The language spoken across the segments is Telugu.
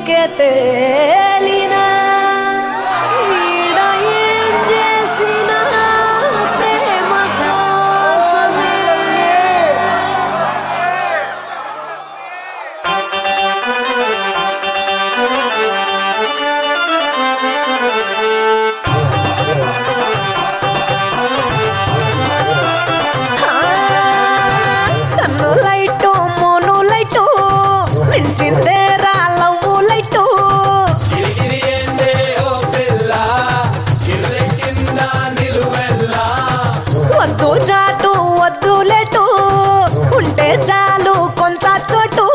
నీకే తేలినా ఈడ ఏం చేసినా ప్రేమ కోసమే. సన్ను లైటు మోను లైటు నిలిచిందే రాళ్ళవు లైటు వద్దు చాటు వద్దు లేటు ఉంటే చాలు కొంత చోటు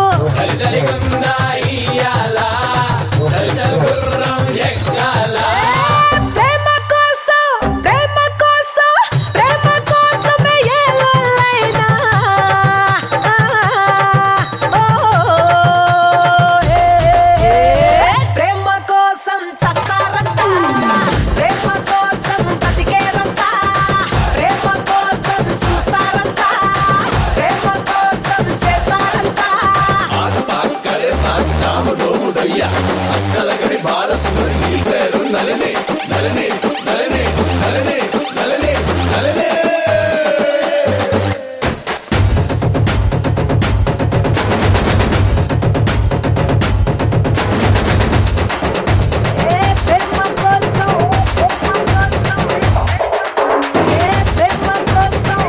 ప్రేమ కోసం ప్రేమ కోసం ప్రేమ కోసమే ఏలైనా ప్రేమ కోసం చస్తారంట ప్రేమ కోసం బతికేరంట ప్రేమ కోసం చూస్తారంట ప్రేమ కోసం చేస్తారంట. ప్రేమ కోసం ప్రేమ కోసం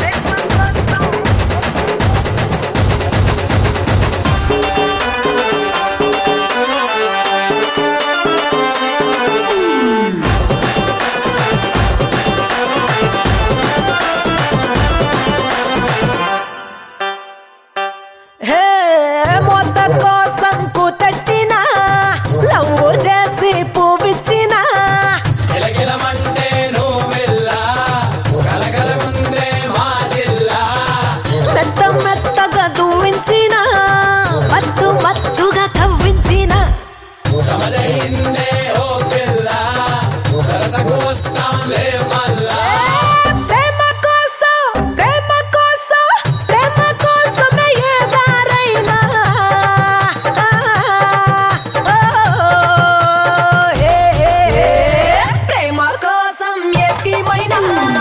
హే మొత్త కోసం కూతట్టినా లవ్ చేసి పువ్విచ్చిన మెత్త మెత్తగా దువ్వించిన మత్తు మత్తుగా కవ్వించిన ప్రేమ కోసం ప్రేమ కోసం ప్రేమ కోసమే ఏ దారైనా ప్రేమ కోసం ఏ స్కీమైనా